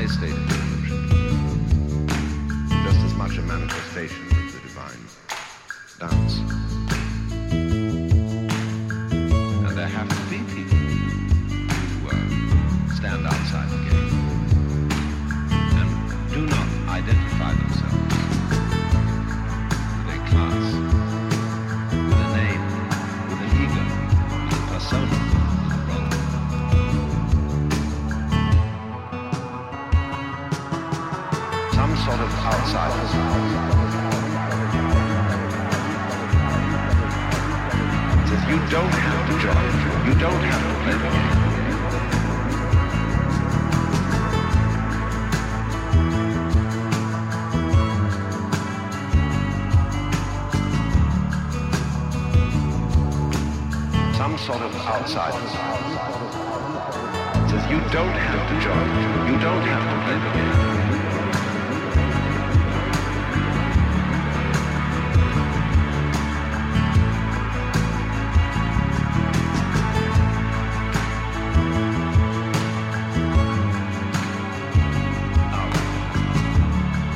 play state of illusion, just as much a manifestation of the divine dance. And there have to be people who stand outside the gate and do not identify themselves with a class, with a name, with an ego, with a persona, with a role. Some sort of outsiders. Says you don't have to join, you don't have to play the game. Some sort of outsiders. Says you don't have to join, you don't have to play the game.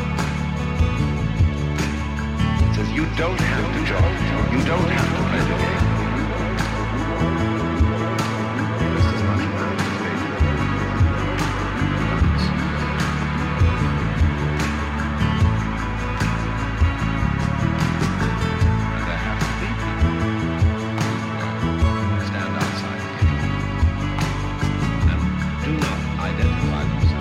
You don't have to join. You don't have to play the game.